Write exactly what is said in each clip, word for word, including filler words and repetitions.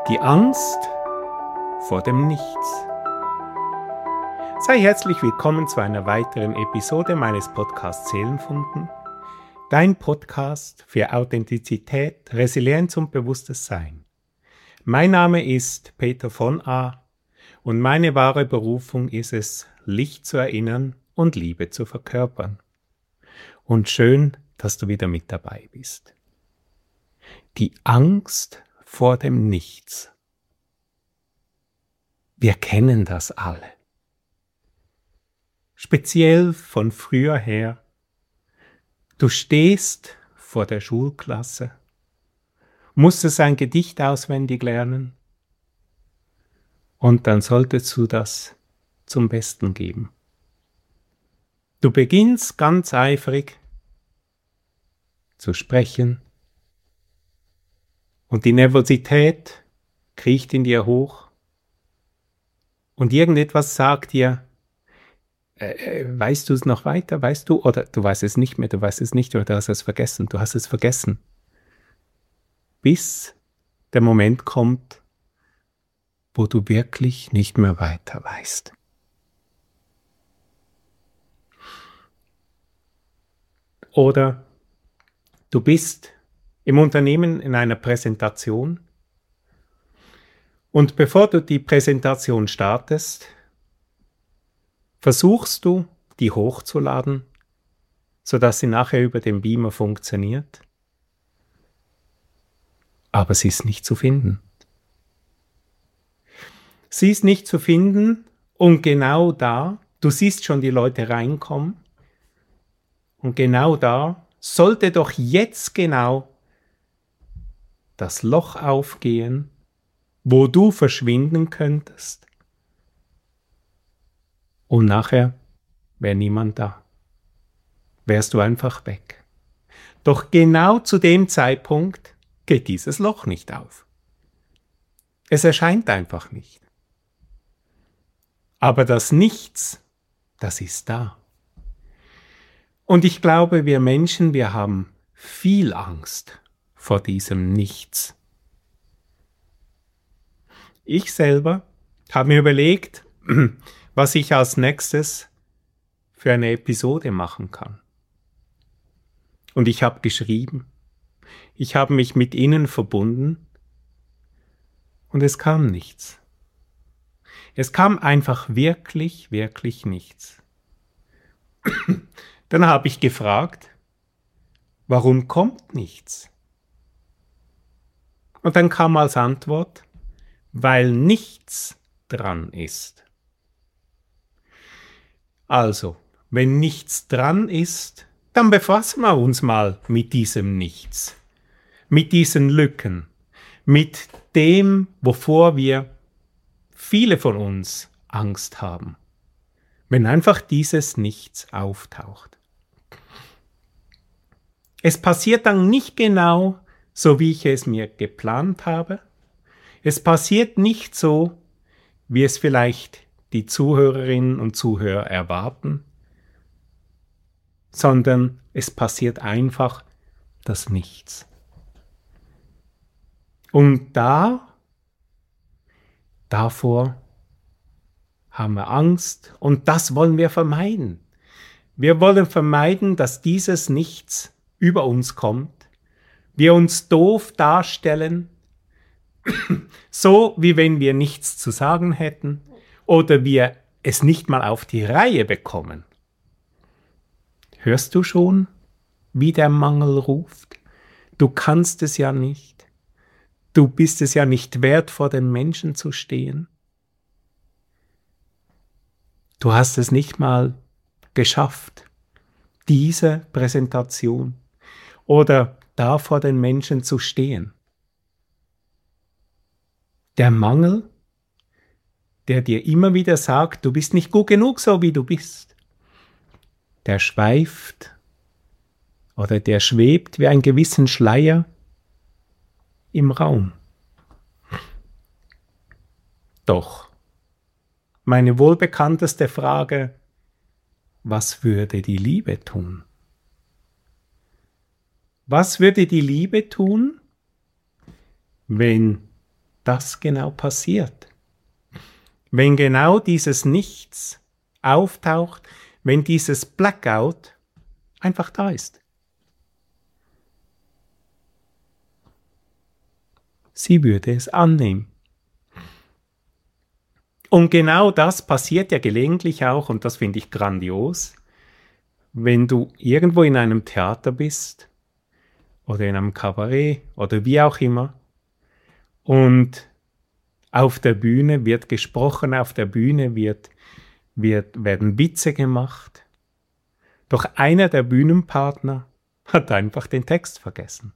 Die Angst vor dem Nichts. Sei herzlich willkommen zu einer weiteren Episode meines Podcasts Seelenfunken, dein Podcast für Authentizität, Resilienz und bewusstes Sein. Mein Name ist Peter von A. und meine wahre Berufung ist es, Licht zu erinnern und Liebe zu verkörpern. Und schön, dass du wieder mit dabei bist. Die Angst vor dem Nichts. Wir kennen das alle. Speziell von früher her. Du stehst vor der Schulklasse, musstest ein Gedicht auswendig lernen und dann solltest du das zum Besten geben. Du beginnst ganz eifrig zu sprechen und die Nervosität kriecht in dir hoch und irgendetwas sagt dir, äh, weißt du es noch weiter, weißt du, oder du weißt es nicht mehr, du weißt es nicht, oder du hast es vergessen, du hast es vergessen. Bis der Moment kommt, wo du wirklich nicht mehr weiter weißt. Oder du bist im Unternehmen in einer Präsentation und bevor du die Präsentation startest, versuchst du, die hochzuladen, sodass sie nachher über den Beamer funktioniert, aber sie ist nicht zu finden. Sie ist nicht zu finden und genau da, du siehst schon die Leute reinkommen und genau da sollte doch jetzt genau das Loch aufgehen, wo du verschwinden könntest. Und nachher wäre niemand da. Wärst du einfach weg. Doch genau zu dem Zeitpunkt geht dieses Loch nicht auf. Es erscheint einfach nicht. Aber das Nichts, das ist da. Und ich glaube, wir Menschen, wir haben viel Angst vor diesem Nichts. Ich selber habe mir überlegt, was ich als nächstes für eine Episode machen kann. Und ich habe geschrieben, ich habe mich mit ihnen verbunden und es kam nichts. Es kam einfach wirklich, wirklich nichts. Dann habe ich gefragt, warum kommt nichts? Und dann kam als Antwort, weil nichts dran ist. Also, wenn nichts dran ist, dann befassen wir uns mal mit diesem Nichts, mit diesen Lücken, mit dem, wovor wir viele von uns Angst haben, wenn einfach dieses Nichts auftaucht. Es passiert dann nicht genau so, wie ich es mir geplant habe. Es passiert nicht so, wie es vielleicht die Zuhörerinnen und Zuhörer erwarten, sondern es passiert einfach das Nichts. Und da, davor haben wir Angst und das wollen wir vermeiden. Wir wollen vermeiden, dass dieses Nichts über uns kommt, wir uns doof darstellen, so wie wenn wir nichts zu sagen hätten oder wir es nicht mal auf die Reihe bekommen. Hörst du schon, wie der Mangel ruft? Du kannst es ja nicht. Du bist es ja nicht wert, vor den Menschen zu stehen. Du hast es nicht mal geschafft, diese Präsentation oder da vor den Menschen zu stehen. Der Mangel, der dir immer wieder sagt, du bist nicht gut genug, so wie du bist, der schweift oder der schwebt wie ein gewissen Schleier im Raum. Doch, meine wohlbekannteste Frage, was würde die Liebe tun? Was würde die Liebe tun, wenn das genau passiert. Wenn genau dieses Nichts auftaucht, wenn dieses Blackout einfach da ist. Sie würde es annehmen. Und genau das passiert ja gelegentlich auch, und das finde ich grandios, wenn du irgendwo in einem Theater bist oder in einem Kabarett oder wie auch immer und auf der Bühne wird gesprochen, auf der Bühne wird, wird, werden Witze gemacht, doch einer der Bühnenpartner hat einfach den Text vergessen.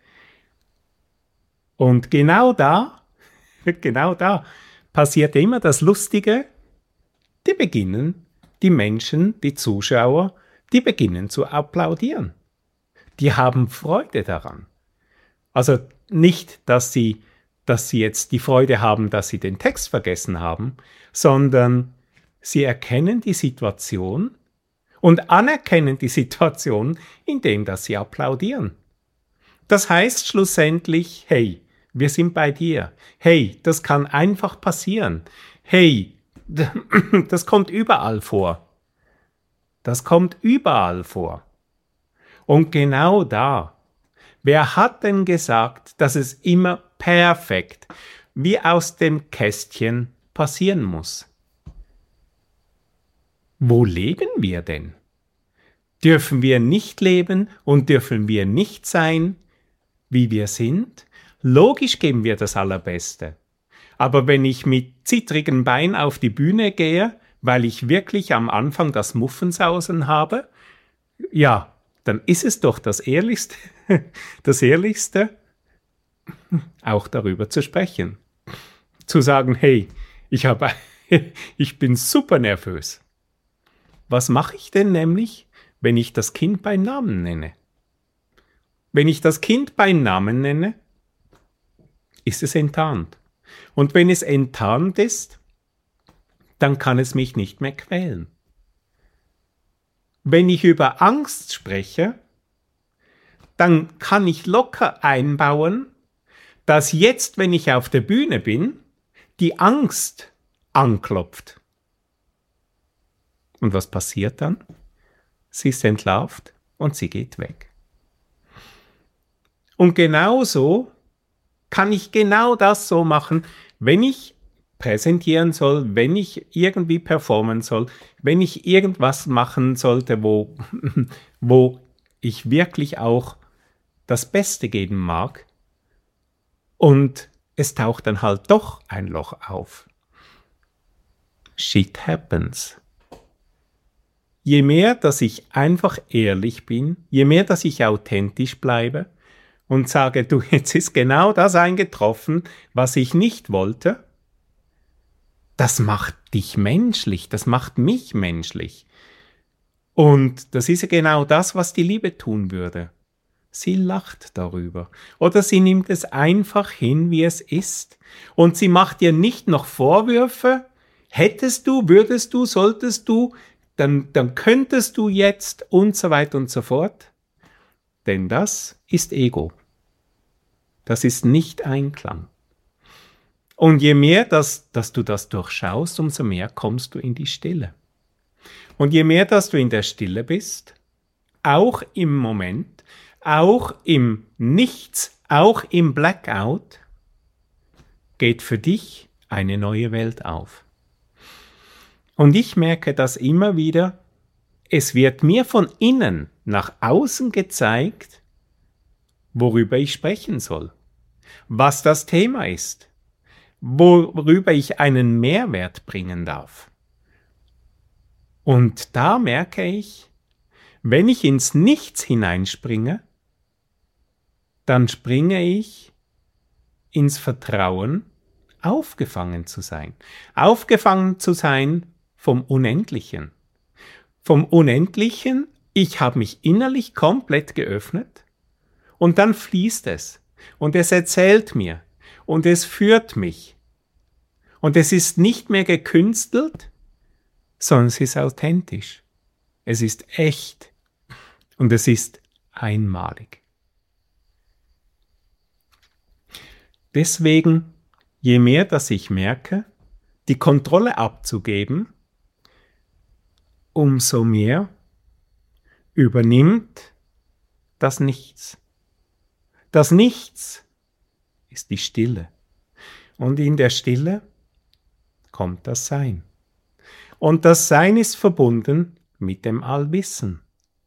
Und genau da, genau da passiert immer das Lustige, die beginnen, die Menschen, die Zuschauer, die beginnen zu applaudieren. Die haben Freude daran. Also nicht, dass sie, dass sie jetzt die Freude haben, dass sie den Text vergessen haben, sondern sie erkennen die Situation und anerkennen die Situation, indem dass sie applaudieren. Das heißt schlussendlich, hey, wir sind bei dir. Hey, das kann einfach passieren. Hey, das kommt überall vor. Das kommt überall vor. Und genau da, wer hat denn gesagt, dass es immer perfekt, wie aus dem Kästchen passieren muss? Wo leben wir denn? Dürfen wir nicht leben und dürfen wir nicht sein, wie wir sind? Logisch geben wir das Allerbeste. Aber wenn ich mit zittrigen Beinen auf die Bühne gehe, weil ich wirklich am Anfang das Muffensausen habe, ja, dann ist es doch das Ehrlichste, das Ehrlichste, auch darüber zu sprechen. Zu sagen, hey, ich, habe, ich bin super nervös. Was mache ich denn nämlich, wenn ich das Kind beim Namen nenne? Wenn ich das Kind beim Namen nenne, ist es enttarnt. Und wenn es enttarnt ist, dann kann es mich nicht mehr quälen. Wenn ich über Angst spreche, dann kann ich locker einbauen, dass jetzt, wenn ich auf der Bühne bin, die Angst anklopft. Und was passiert dann? Sie ist entlarvt und sie geht weg. Und genauso kann ich genau das so machen, wenn ich präsentieren soll, wenn ich irgendwie performen soll, wenn ich irgendwas machen sollte, wo, wo ich wirklich auch das Beste geben mag und es taucht dann halt doch ein Loch auf. Shit happens. Je mehr, dass ich einfach ehrlich bin, je mehr, dass ich authentisch bleibe und sage, du, jetzt ist genau das eingetroffen, was ich nicht wollte, das macht dich menschlich, das macht mich menschlich. Und das ist ja genau das, was die Liebe tun würde. Sie lacht darüber. Oder sie nimmt es einfach hin, wie es ist. Und sie macht dir nicht noch Vorwürfe. Hättest du, würdest du, solltest du, dann, dann könntest du jetzt und so weiter und so fort. Denn das ist Ego. Das ist nicht Einklang. Und je mehr, dass, dass du das durchschaust, umso mehr kommst du in die Stille. Und je mehr, dass du in der Stille bist, auch im Moment, auch im Nichts, auch im Blackout, geht für dich eine neue Welt auf. Und ich merke das immer wieder, es wird mir von innen nach außen gezeigt, worüber ich sprechen soll, was das Thema ist, worüber ich einen Mehrwert bringen darf. Und da merke ich, wenn ich ins Nichts hineinspringe, dann springe ich ins Vertrauen, aufgefangen zu sein. Aufgefangen zu sein vom Unendlichen. Vom Unendlichen, ich habe mich innerlich komplett geöffnet und dann fließt es und es erzählt mir und es führt mich. Und es ist nicht mehr gekünstelt, sondern es ist authentisch. Es ist echt und es ist einmalig. Deswegen, je mehr, dass ich merke, die Kontrolle abzugeben, umso mehr übernimmt das Nichts. Das Nichts ist die Stille. Und in der Stille kommt das Sein. Und das Sein ist verbunden mit dem Allwissen.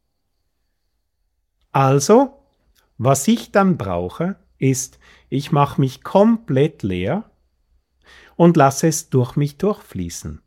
Also, was ich dann brauche, ist, ich mache mich komplett leer und lasse es durch mich durchfließen.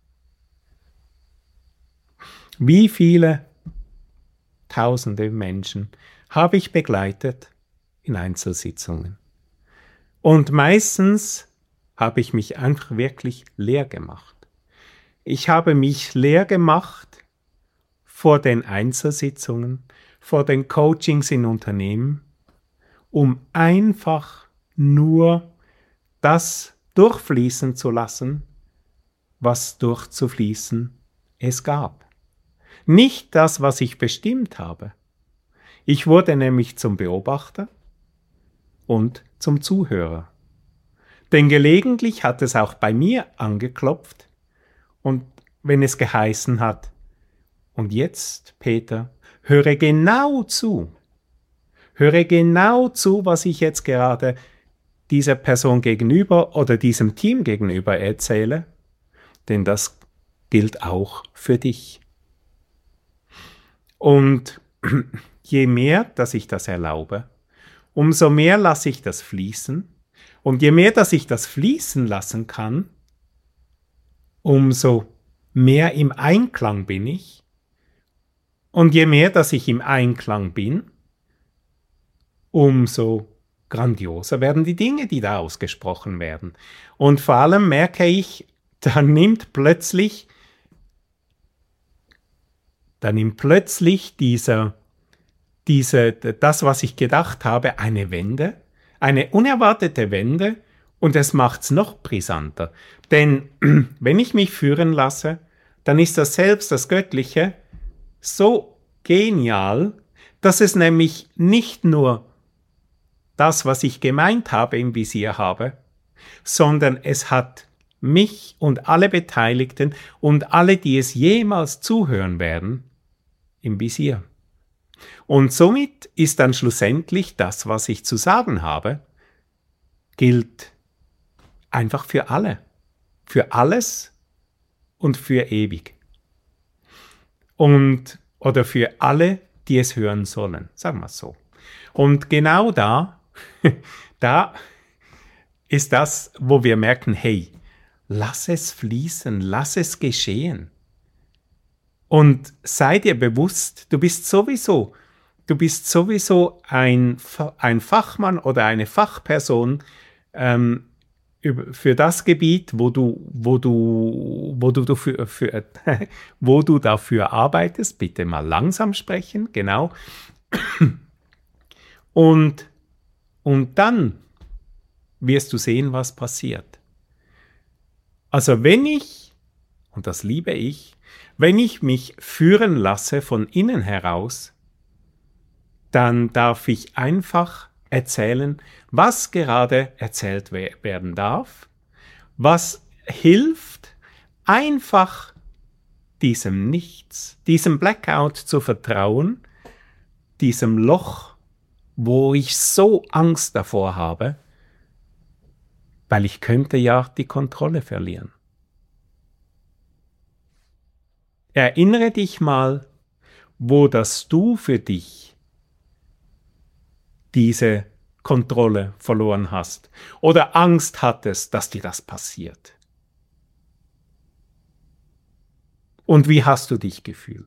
Wie viele tausende Menschen habe ich begleitet in Einzelsitzungen? Und meistens habe ich mich einfach wirklich leer gemacht. Ich habe mich leer gemacht vor den Einzelsitzungen, vor den Coachings in Unternehmen, um einfach nur das durchfließen zu lassen, was durchzufließen es gab. Nicht das, was ich bestimmt habe. Ich wurde nämlich zum Beobachter und zum Zuhörer. Denn gelegentlich hat es auch bei mir angeklopft und wenn es geheißen hat, und jetzt, Peter, höre genau zu. Höre genau zu, was ich jetzt gerade dieser Person gegenüber oder diesem Team gegenüber erzähle, denn das gilt auch für dich. Und je mehr, dass ich das erlaube, umso mehr lasse ich das fließen. Und je mehr, dass ich das fließen lassen kann, umso mehr im Einklang bin ich. Und je mehr, dass ich im Einklang bin, umso grandioser werden die Dinge, die da ausgesprochen werden. Und vor allem merke ich, da nimmt plötzlich, da nimmt plötzlich dieser, diese, das, was ich gedacht habe, eine Wende, eine unerwartete Wende, und es macht's noch brisanter. Denn wenn ich mich führen lasse, dann ist das Selbst, das Göttliche, so genial, dass es nämlich nicht nur das, was ich gemeint habe, im Visier habe, sondern es hat mich und alle Beteiligten und alle, die es jemals zuhören werden, im Visier. Und somit ist dann schlussendlich das, was ich zu sagen habe, gilt einfach für alle, für alles und für ewig. Und, oder für alle, die es hören sollen, sagen wir es so. Und genau da, da ist das, wo wir merken, hey, lass es fließen, lass es geschehen. Und sei dir bewusst, du bist sowieso, du bist sowieso ein, ein Fachmann oder eine Fachperson ähm, für das Gebiet, wo du, wo du, wo du dafür, für, wo du dafür arbeitest. Bitte mal langsam sprechen, genau. Und, und dann wirst du sehen, was passiert. Also wenn ich, und das liebe ich, wenn ich mich führen lasse von innen heraus, dann darf ich einfach erzählen, was gerade erzählt werden darf, was hilft, einfach diesem Nichts, diesem Blackout zu vertrauen, diesem Loch, wo ich so Angst davor habe, weil ich könnte ja die Kontrolle verlieren. Erinnere dich mal, wo das Du für dich diese Kontrolle verloren hast oder Angst hattest, dass dir das passiert. Und wie hast du dich gefühlt?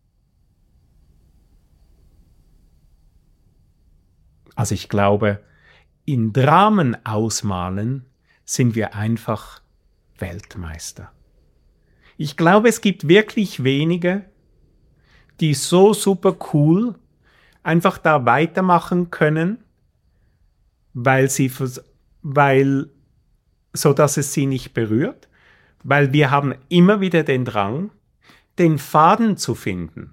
Also ich glaube, in Dramen ausmalen sind wir einfach Weltmeister. Ich glaube, es gibt wirklich wenige, die so super cool einfach da weitermachen können, weil sie, weil, so dass es sie nicht berührt, weil wir haben immer wieder den Drang, den Faden zu finden.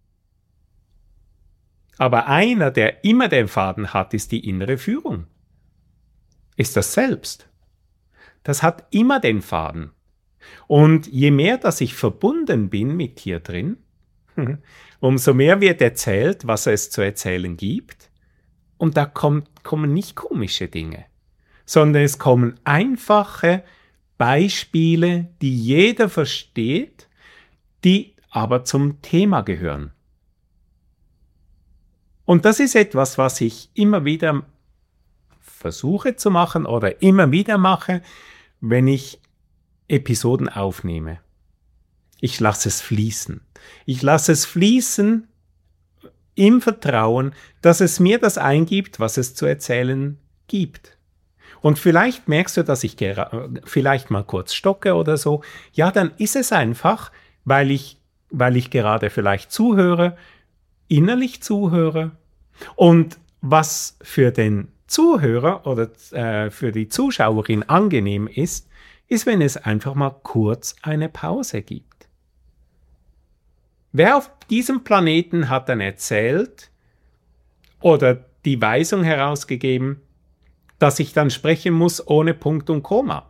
Aber einer, der immer den Faden hat, ist die innere Führung, ist das Selbst. das hat immer den Faden. Und je mehr, dass ich verbunden bin mit hier drin, umso mehr wird erzählt, was es zu erzählen gibt. Und da kommt, kommen nicht komische Dinge, sondern es kommen einfache Beispiele, die jeder versteht, die aber zum Thema gehören. Und das ist etwas, was ich immer wieder versuche zu machen oder immer wieder mache, wenn ich Episoden aufnehme. Ich lasse es fließen. Ich lasse es fließen im Vertrauen, dass es mir das eingibt, was es zu erzählen gibt. Und vielleicht merkst du, dass ich gera- vielleicht mal kurz stocke oder so. Ja, dann ist es einfach, weil ich, weil ich gerade vielleicht zuhöre, innerlich zuhöre. Und was für den Zuhörer oder äh, für die Zuschauerin angenehm ist, ist, wenn es einfach mal kurz eine Pause gibt. Wer auf diesem Planeten hat dann erzählt oder die Weisung herausgegeben, dass ich dann sprechen muss ohne Punkt und Komma?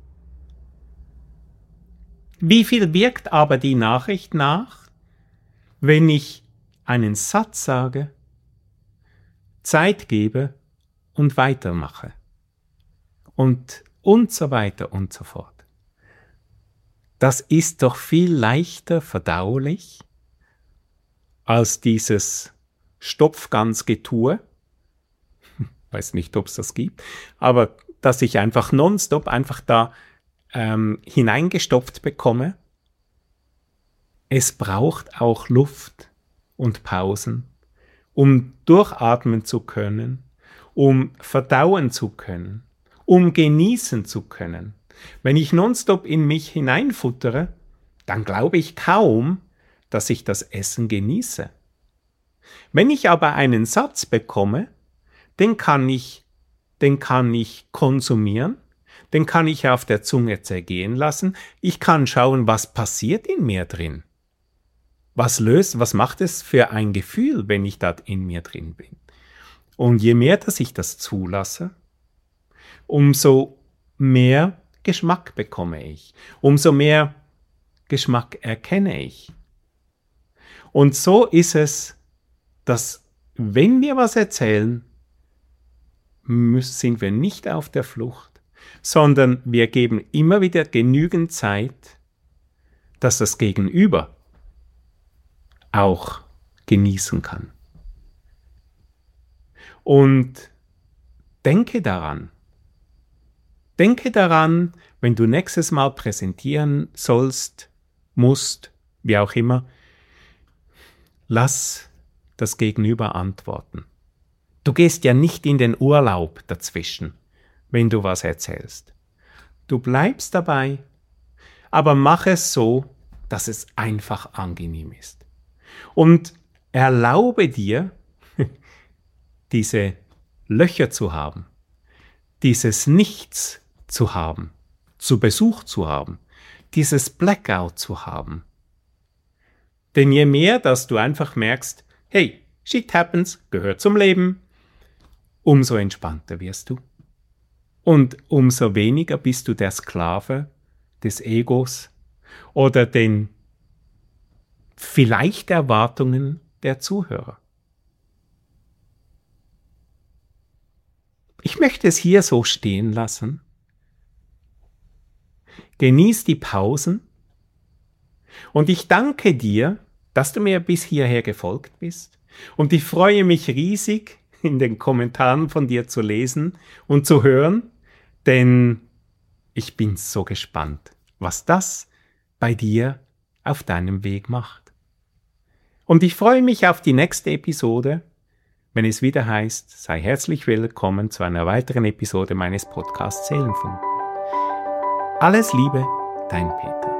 Wie viel wirkt aber die Nachricht nach, wenn ich einen Satz sage, Zeit gebe und weitermache? Und, und so weiter und so fort. Das ist doch viel leichter verdaulich als dieses Stopfgansgetue. Weiß nicht, ob es das gibt, aber dass ich einfach nonstop einfach da ähm, hineingestopft bekomme. Es braucht auch Luft und Pausen, um durchatmen zu können, um verdauen zu können, um genießen zu können. Wenn ich nonstop in mich hineinfuttere, dann glaube ich kaum, dass ich das Essen genieße. Wenn ich aber einen Satz bekomme, den kann ich, den kann ich konsumieren, den kann ich auf der Zunge zergehen lassen, ich kann schauen, was passiert in mir drin. Was löst, was macht es für ein Gefühl, wenn ich dort in mir drin bin? Und je mehr, dass ich das zulasse, umso mehr Geschmack bekomme ich, umso mehr Geschmack erkenne ich. Und so ist es, dass wenn wir was erzählen, sind wir nicht auf der Flucht, sondern wir geben immer wieder genügend Zeit, dass das Gegenüber auch genießen kann. Und denke daran, denke daran, wenn du nächstes Mal präsentieren sollst, musst, wie auch immer, lass das Gegenüber antworten. Du gehst ja nicht in den Urlaub dazwischen, wenn du was erzählst. Du bleibst dabei, aber mach es so, dass es einfach angenehm ist. Und erlaube dir, diese Löcher zu haben, dieses Nichts zu haben, zu Besuch zu haben, dieses Blackout zu haben. Denn je mehr, dass du einfach merkst, hey, shit happens, gehört zum Leben, umso entspannter wirst du. Und umso weniger bist du der Sklave des Egos oder den vielleicht Erwartungen der Zuhörer. Ich möchte es hier so stehen lassen. Genieß die Pausen und ich danke dir, dass du mir bis hierher gefolgt bist und ich freue mich riesig, in den Kommentaren von dir zu lesen und zu hören, denn ich bin so gespannt, was das bei dir auf deinem Weg macht. Und ich freue mich auf die nächste Episode, wenn es wieder heißt, sei herzlich willkommen zu einer weiteren Episode meines Podcasts Seelenfunken. Alles Liebe, dein Peter.